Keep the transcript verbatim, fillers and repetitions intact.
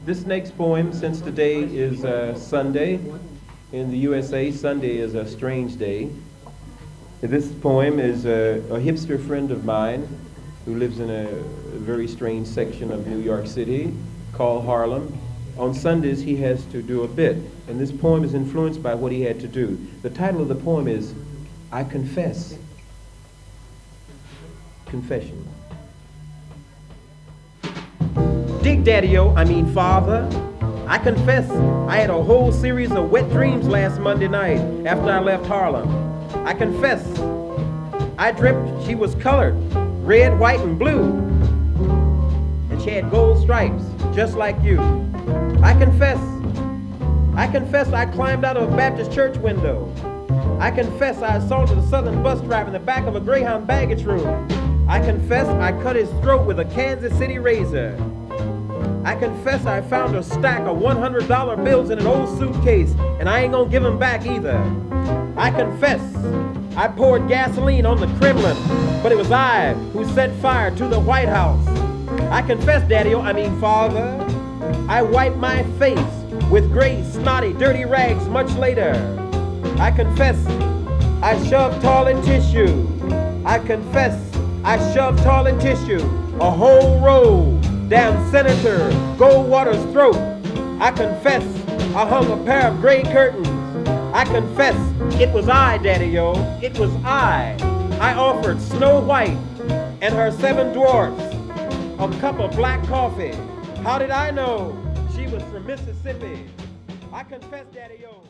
This next poem, since today is uh, Sunday, in the U S A, Sunday is a strange day. This poem is a, a hipster friend of mine who lives in a very strange section of New York City called Harlem. On Sundays, he has to do a bit, and this poem is influenced by what he had to do. The title of the poem is, I Confess. Confession. Dig Daddy-O, I mean Father, I confess I had a whole series of wet dreams last Monday night after I left Harlem. I confess I dreamt she was colored, red, white, and blue, and she had gold stripes, just like you. I confess, I confess I climbed out of a Baptist church window. I confess I assaulted a southern bus driver in the back of a Greyhound baggage room. I confess I cut his throat with a Kansas City razor. I confess I found a stack of one hundred dollar bills in an old suitcase, and I ain't gonna give them back either. I confess I poured gasoline on the Kremlin, but it was I who set fire to the White House. I confess, Daddy-O, I mean Father, I wiped my face with gray, snotty, dirty rags much later. I confess I shoved toilet tissue. I confess I shoved toilet tissue a whole roll down Senator Goldwater's throat. I confess I hung a pair of gray curtains. I confess it was I, Daddy-O, it was I. I offered Snow White and her seven dwarfs a cup of black coffee. How did I know she was from Mississippi? I confess, Daddy-O.